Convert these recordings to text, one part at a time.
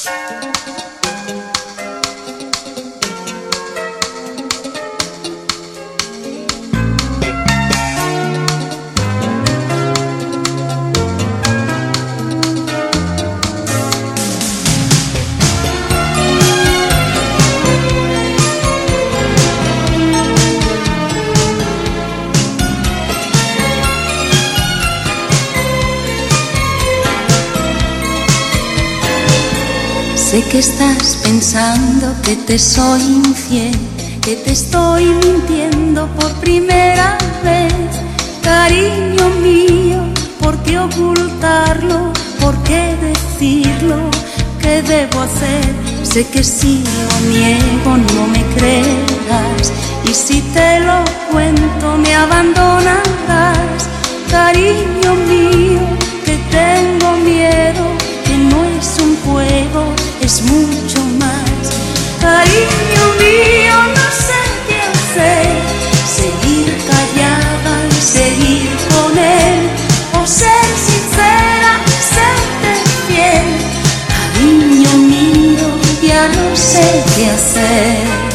Sé que estás pensando que te soy infiel, que te estoy mintiendo por primera vez. Cariño mío, ¿por qué ocultarlo? ¿Por qué decirlo? ¿Qué debo hacer? Sé que si lo niego no me creerás, y si te lo cuento me abandonarás. Cariño mío, que tengo miedo, que no es un juego, es mucho más. Cariño mío, no sé qué hacer, seguir callada y seguir con él, o ser sincera y serte fiel. Cariño mío, ya no sé qué hacer.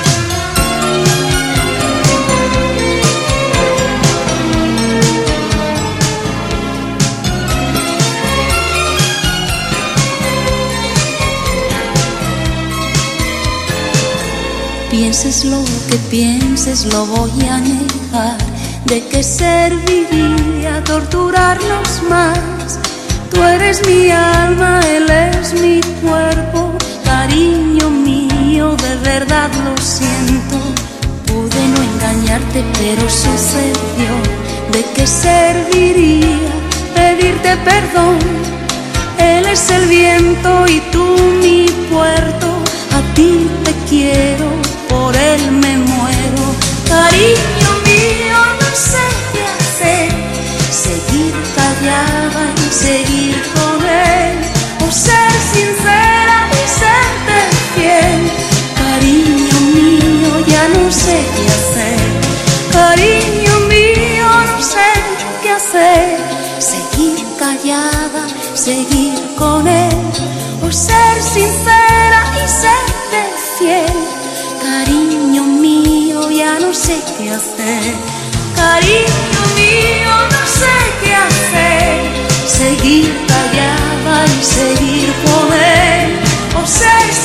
Pienses lo que pienses, lo voy a negar. ¿De qué serviría torturarnos más? Tú eres mi alma, él es mi cuerpo. Cariño mío, de verdad lo siento. Pude no engañarte, pero sucedió. ¿De qué serviría pedirte perdón? Él es el viento y tú mi puerto. A ti te quiero, por él me muero. Cariño mío, no sé qué hacer, seguir callada y seguir con él, o ser sincera y serte fiel. Cariño mío, ya no sé qué hacer. Cariño mío, no sé qué hacer, seguir callada, seguir con él, o ser sincera y serte fiel. Cariño mío, ya no sé qué hacer. Cariño mío, no sé qué hacer, seguir callada y seguir con él, o ser